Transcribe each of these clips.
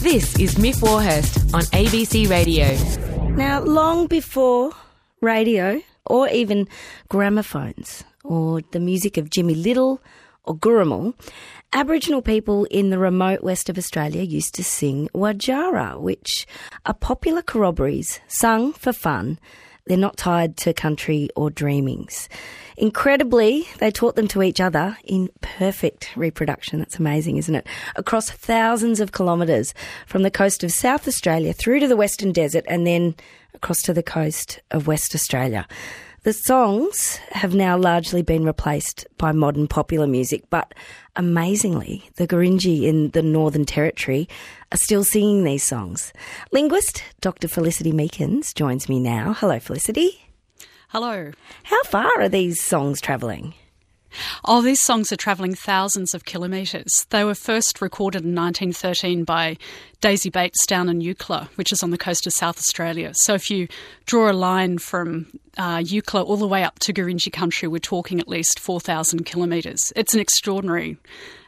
This is Myf Warhurst on ABC Radio. Now, long before radio or even gramophones or the music of Jimmy Little or Gurrumul, Aboriginal people in the remote west of Australia used to sing Wajara, which are popular corroborees sung for fun. They're not tied to country or dreamings. Incredibly, they taught them to each other in perfect reproduction. That's amazing, isn't it? Across thousands of kilometres from the coast of South Australia through to the Western Desert and then across to the coast of West Australia. The songs have now largely been replaced by modern popular music, but amazingly, the Gurindji in the Northern Territory are still singing these songs. Linguist Dr. Felicity Meekins joins me now. Hello, Felicity. Hello. How far are these songs travelling? Oh, these songs are travelling thousands of kilometres. They were first recorded in 1913 by Daisy Bates down in Eucla, which is on the coast of South Australia. So if you draw a line from Eucla all the way up to Gurindji country, we're talking at least 4,000 kilometres. It's an extraordinary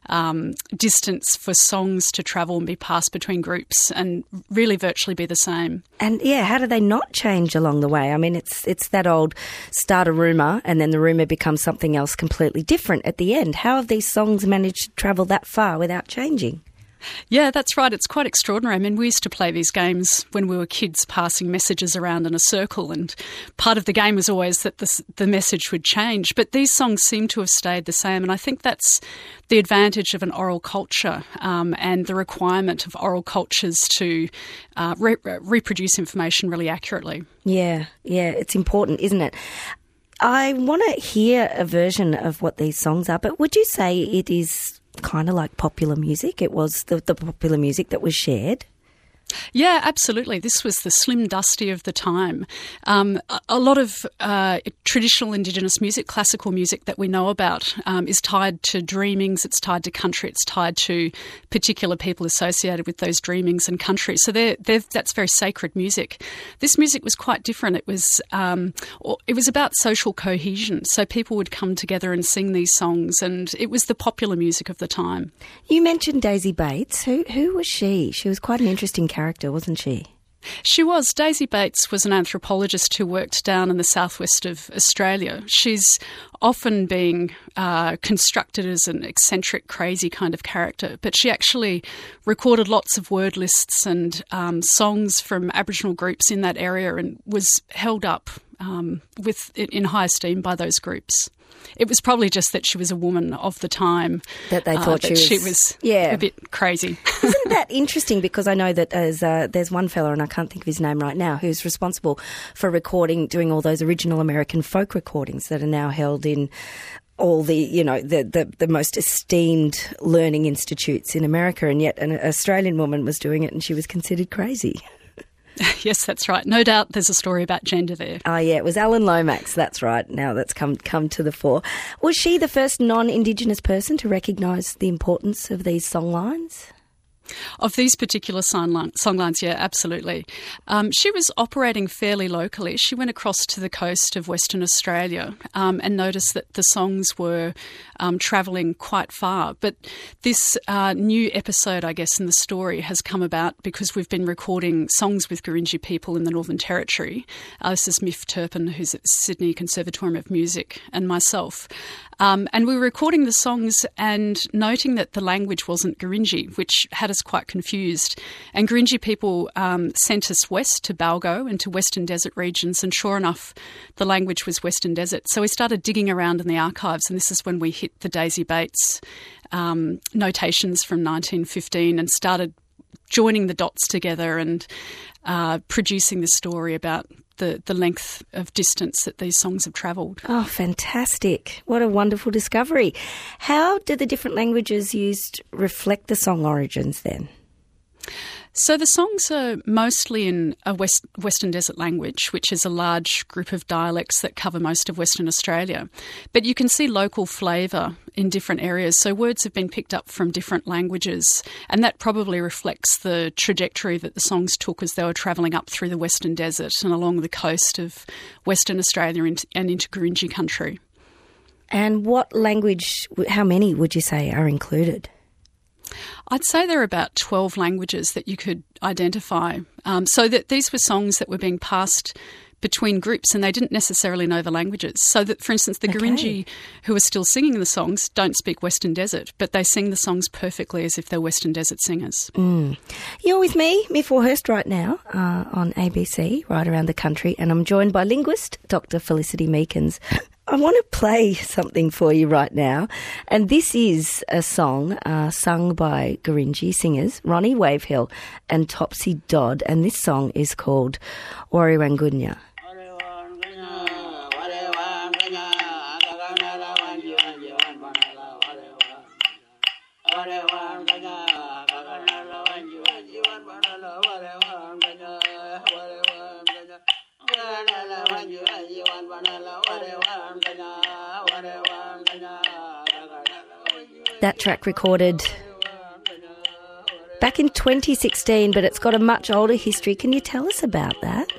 distance for songs to travel and be passed between groups and really virtually be the same. And yeah, how do they not change along the way? I mean, it's that old start a rumour and then the rumour becomes something else completely different at the end. How have these songs managed to travel that far without changing? Yeah, that's right. It's quite extraordinary. I mean, we used to play these games when we were kids, passing messages around in a circle, and part of the game was always that the message would change. But these songs seem to have stayed the same, and I think that's the advantage of an oral culture and the requirement of oral cultures to reproduce information really accurately. Yeah, it's important, isn't it? I want to hear a version of what these songs are, but would you say it is kind of like popular music? It was the popular music that was shared? Yeah, absolutely. This was the Slim Dusty of the time. A lot of traditional Indigenous music, classical music that we know about is tied to dreamings, it's tied to country, it's tied to particular people associated with those dreamings and country. So that's very sacred music. This music was quite different. It was about social cohesion. So people would come together and sing these songs, and it was the popular music of the time. You mentioned Daisy Bates. Who was she? She was quite an interesting character, wasn't she? She was. Daisy Bates was an anthropologist who worked down in the southwest of Australia. She's often being constructed as an eccentric, crazy kind of character, but she actually recorded lots of word lists and songs from Aboriginal groups in that area and was held up in high esteem by those groups. It was probably just that she was a woman of the time. That they thought she was a bit crazy. Isn't that interesting? Because I know that there's one fella, and I can't think of his name right now, who's responsible for doing all those original American folk recordings that are now held in all the most esteemed learning institutes in America, and yet an Australian woman was doing it and she was considered crazy. Yes, that's right. No doubt there's a story about gender there. Oh, yeah, it was Alan Lomax, that's right. Now that's come to the fore. Was she the first non-Indigenous person to recognise the importance of these songlines? Of these particular songlines, yeah, absolutely. She was operating fairly locally. She went across to the coast of Western Australia and noticed that the songs were travelling quite far. But this new episode, I guess, in the story has come about because we've been recording songs with Gurindji people in the Northern Territory. This is Myf Turpin, who's at Sydney Conservatorium of Music, and myself. And we were recording the songs and noting that the language wasn't Gurindji, which had us quite confused. And Gurindji people sent us west to Balgo and to Western Desert regions, and sure enough, the language was Western Desert. So we started digging around in the archives, and this is when we hit the Daisy Bates notations from 1915 and started joining the dots together and producing the story about the length of distance that these songs have travelled. Oh, fantastic. What a wonderful discovery. How do the different languages used reflect the song origins then? So the songs are mostly in a Western Desert language, which is a large group of dialects that cover most of Western Australia. But you can see local flavour in different areas. So words have been picked up from different languages, and that probably reflects the trajectory that the songs took as they were travelling up through the Western Desert and along the coast of Western Australia and into Gurindji country. And what language, how many would you say are included? I'd say there are about 12 languages that you could identify. So that these were songs that were being passed between groups and they didn't necessarily know the languages. So that, for instance, the Gurindji who are still singing the songs don't speak Western Desert, but they sing the songs perfectly as if they're Western Desert singers. You're with me, Miff Warhurst, right now on ABC, right around the country, and I'm joined by linguist Dr. Felicity Meekins. I want to play something for you right now, and this is a song sung by Gurindji singers Ronnie Wavehill and Topsy Dodd, and this song is called Wariwangunya. That track recorded back in 2016, but it's got a much older history. Can you tell us about that?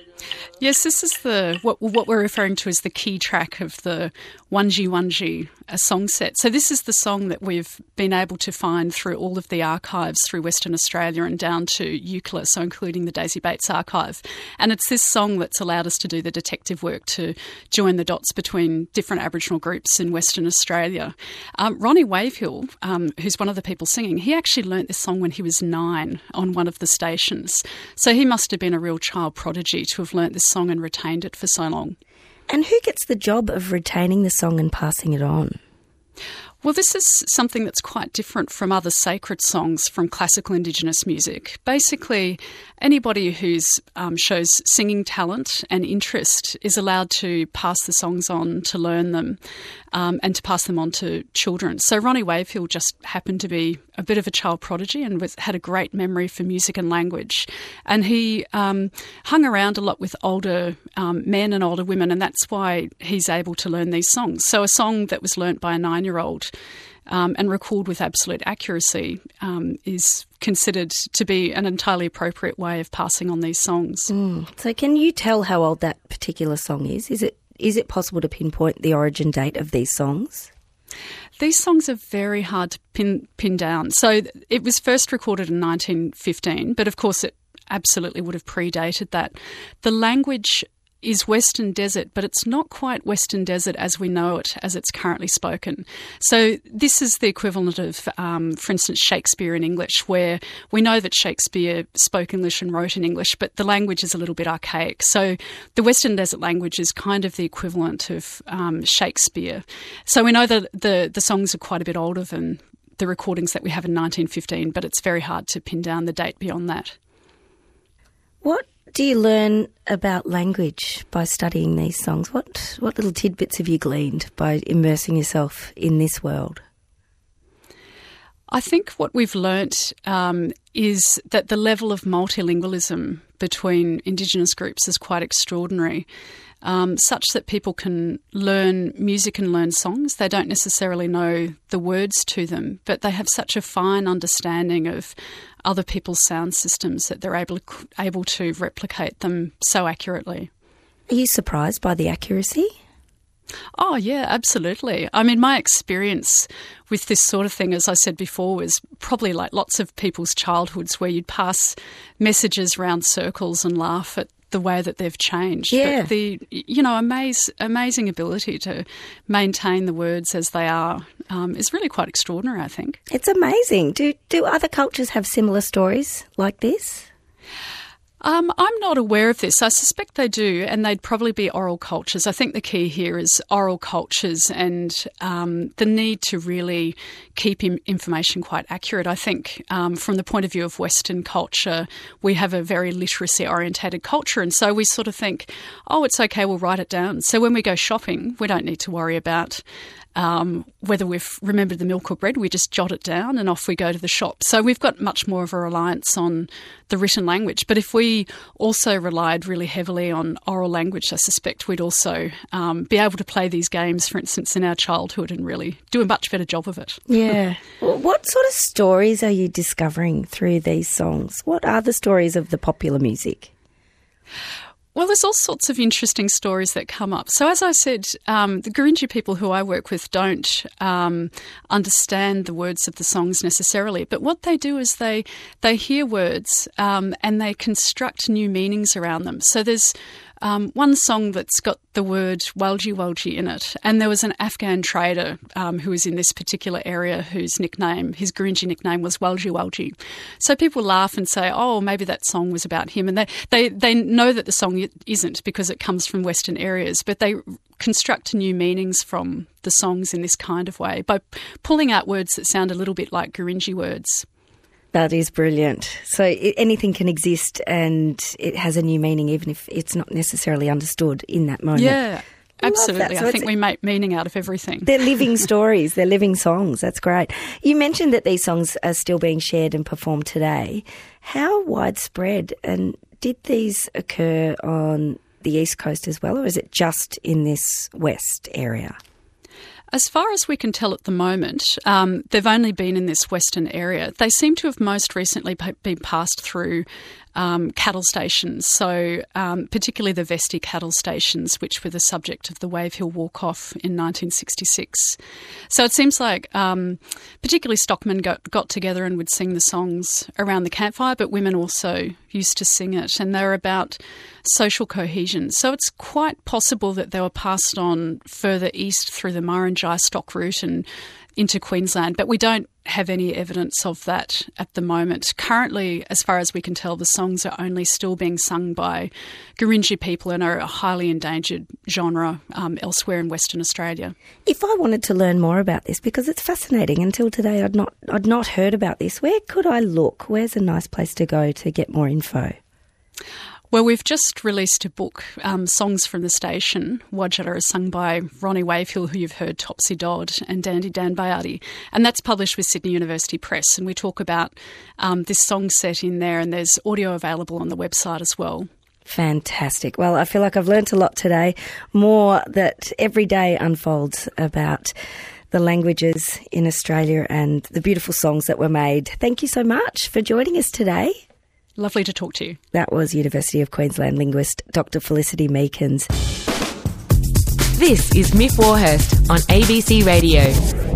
Yes, this is what we're referring to as the key track of the Wanji Wanji song set. So this is the song that we've been able to find through all of the archives through Western Australia and down to UCLA, so including the Daisy Bates archive. And it's this song that's allowed us to do the detective work to join the dots between different Aboriginal groups in Western Australia. Ronnie Wavehill, who's one of the people singing, he actually learnt this song when he was 9 on one of the stations. So he must have been a real child prodigy to have learnt this song and retained it for so long. And who gets the job of retaining the song and passing it on? Well, this is something that's quite different from other sacred songs from classical Indigenous music. Basically, anybody who shows singing talent and interest is allowed to pass the songs on, to learn them, and to pass them on to children. So Ronnie Wavehill just happened to be a bit of a child prodigy and had a great memory for music and language. And he hung around a lot with older men and older women, and that's why he's able to learn these songs. So a song that was learnt by a 9-year-old and recalled with absolute accuracy is considered to be an entirely appropriate way of passing on these songs. So can you tell how old that particular song is? Is it possible to pinpoint the origin date of these songs? These songs are very hard to pin down. So it was first recorded in 1915, but of course it absolutely would have predated that. The language is Western Desert, but it's not quite Western Desert as we know it, as it's currently spoken. So this is the equivalent of, for instance, Shakespeare in English, where we know that Shakespeare spoke English and wrote in English, but the language is a little bit archaic. So the Western Desert language is kind of the equivalent of Shakespeare. So we know that the songs are quite a bit older than the recordings that we have in 1915, but it's very hard to pin down the date beyond that. What do you learn about language by studying these songs? What little tidbits have you gleaned by immersing yourself in this world? I think what we've learnt is that the level of multilingualism between Indigenous groups is quite extraordinary, such that people can learn music and learn songs. They don't necessarily know the words to them, but they have such a fine understanding of other people's sound systems that they're able to replicate them so accurately. Are you surprised by the accuracy? Oh, yeah, absolutely. I mean, my experience with this sort of thing, as I said before, was probably like lots of people's childhoods where you'd pass messages round circles and laugh at the way that they've changed. Yeah. But the, amazing ability to maintain the words as they are is really quite extraordinary, I think. It's amazing. Do other cultures have similar stories like this? I'm not aware of this. I suspect they do, and they'd probably be oral cultures. I think the key here is oral cultures and the need to really keep information quite accurate. I think from the point of view of Western culture, we have a very literacy-orientated culture, and so we sort of think, oh, it's okay, we'll write it down. So when we go shopping, we don't need to worry about whether we've remembered the milk or bread. We just jot it down and off we go to the shop. So we've got much more of a reliance on the written language. But if we also relied really heavily on oral language, I suspect we'd also be able to play these games, for instance, in our childhood and really do a much better job of it. Yeah. Well, what sort of stories are you discovering through these songs? What are the stories of the popular music? Well, there's all sorts of interesting stories that come up. So as I said, the Gurindji people who I work with don't understand the words of the songs necessarily, but what they do is they hear words and they construct new meanings around them. So there's one song that's got the word Walji Walji in it, and there was an Afghan trader who was in this particular area whose Gurindji nickname was Walji Walji. So people laugh and say, oh, maybe that song was about him, and they know that the song isn't because it comes from Western areas, but they construct new meanings from the songs in this kind of way by pulling out words that sound a little bit like Gurindji words. That is brilliant. So anything can exist and it has a new meaning, even if it's not necessarily understood in that moment. Yeah, absolutely. So I think we make meaning out of everything. They're living stories. They're living songs. That's great. You mentioned that these songs are still being shared and performed today. How widespread, and did these occur on the East Coast as well, or is it just in this West area? As far as we can tell at the moment, they've only been in this Western area. They seem to have most recently been passed through cattle stations, so particularly the Vesti cattle stations, which were the subject of the Wave Hill Walk-Off in 1966. So it seems like particularly stockmen got together and would sing the songs around the campfire, but women also used to sing it, and they're about social cohesion. So it's quite possible that they were passed on further east through the Murrumbidgee stock route and into Queensland, but we don't have any evidence of that at the moment. Currently, as far as we can tell, the songs are only still being sung by Gurindji people and are a highly endangered genre elsewhere in Western Australia. If I wanted to learn more about this, because it's fascinating, until today I'd not heard about this, where could I look? Where's a nice place to go to get more info? Well, we've just released a book, Songs from the Station. Wadjara is sung by Ronnie Wavehill, who you've heard, Topsy Dodd, and Dandy Dan Bayadi. And that's published with Sydney University Press. And we talk about this song set in there, and there's audio available on the website as well. Fantastic. Well, I feel like I've learnt a lot today, more that every day unfolds about the languages in Australia and the beautiful songs that were made. Thank you so much for joining us today. Lovely to talk to you. That was University of Queensland linguist Dr. Felicity Meekins. This is Myf Warhurst on ABC Radio.